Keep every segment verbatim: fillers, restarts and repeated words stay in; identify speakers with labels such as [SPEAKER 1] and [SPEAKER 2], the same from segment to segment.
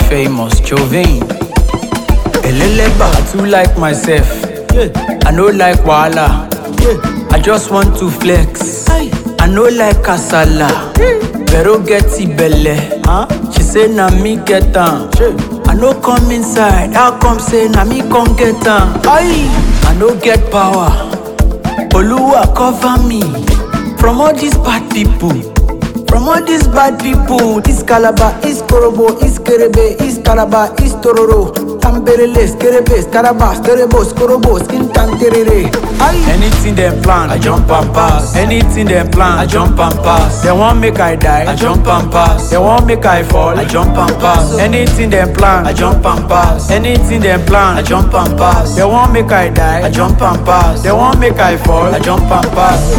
[SPEAKER 1] famous, Jovine. Eleleba, I too like myself. Yeah. I no like wahala. Yeah. I just want to flex. Aye. I no like kasala. Vero get belle. Huh? She say na me get am. I no come inside. How come say na me come get am? Aye. I no get power. Oluwa cover me from all these bad people. From all these bad people. Is Calabar, is Korobo, is Kerebe, is Calabar, is Tororo. Tamperele, Skerebe, Scaraba, Sterebo, Skorobo, Skin Tanterere. Anything them plan, I jump and pass. Anything them plan, I jump and pass. They want make I die, I jump and pass. They want make I fall, I jump and pass. Anything them plan, I jump and pass. Anything them plan, I jump and pass. They want make I die, I jump and pass. They want make I fall, I jump and pass.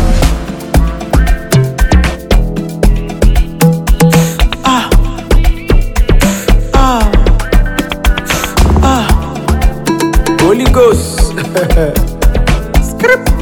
[SPEAKER 1] Holy Ghost. Script.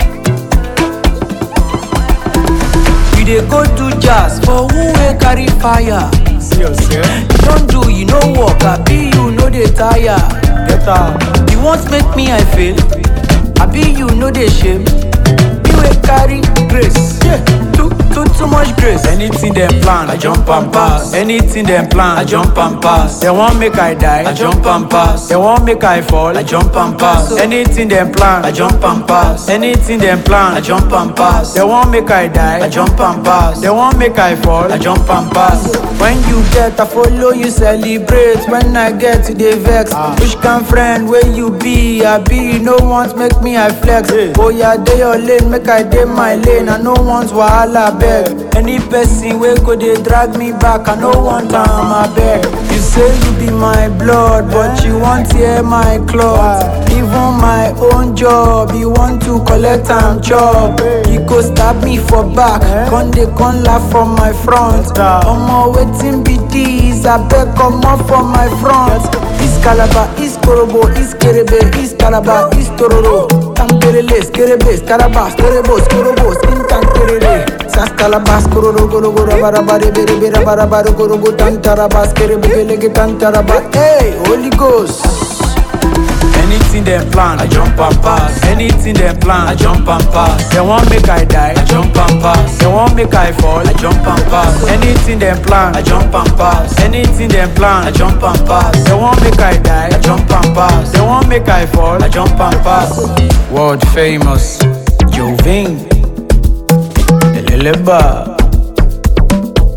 [SPEAKER 1] We dey go do jazz for who wey carry fire. See yourself. You don't do, you no work, I be you no dey tire. Get out. You want make me I fail? I be you no dey shame. You wey carry grace. Yeah. Too, too, too much grace. Anything them plan, I jump and pass. Anything them plan, I jump and pass. They want make I die, I jump and pass. They want make I fall, I jump and pass. Anything them plan, I jump and pass. Anything them plan, I jump and pass. They want make I die, I jump and pass. They want make I fall, I jump and pass. When you get, I follow you celebrate. When I get to the vex, ah. Which kind friend where you be? I be, no want make me I flex. Yeah. Oh yeah, dey your lane, make I dey my lane. I no want wahala beg. Any person wey go dey drag me back, I no want am, I beg. You say you be my blood, but you want hear my cloth. Even my own job, you want to collect am chop. You go stab me for back, con dey con laugh from my front. Omo wetin be this? Abeg comot from my front. Is Calabar, is Korobo, is Kerebe, is Calabar, is Tororo. Tamperele, Skerebe, Scaraba, Sterebo, Skorobo, Skin Tanterere. Saskalabas, Kororo, Goro, Goro, Barabari, Bere, Bere, Barabaro, Goro, Goro, Tantarabas, Kerebe, Belege, Tantaraba. Hey, Holy Ghost. Anything them plan, I jump and pass. Anything them plan, I jump and pass. They want make I die, I jump and pass. They want make I fall, I jump and pass. Anything them plan, I jump and pass. Anything them plan, I jump and pass. They want make I die, I jump and pass. They want make I fall, I jump and pass. World famous, Jovine. Eleleba.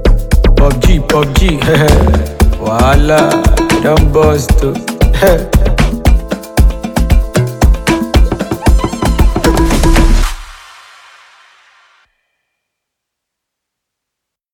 [SPEAKER 1] P U B G, P U B G. Wahala, don't bust too.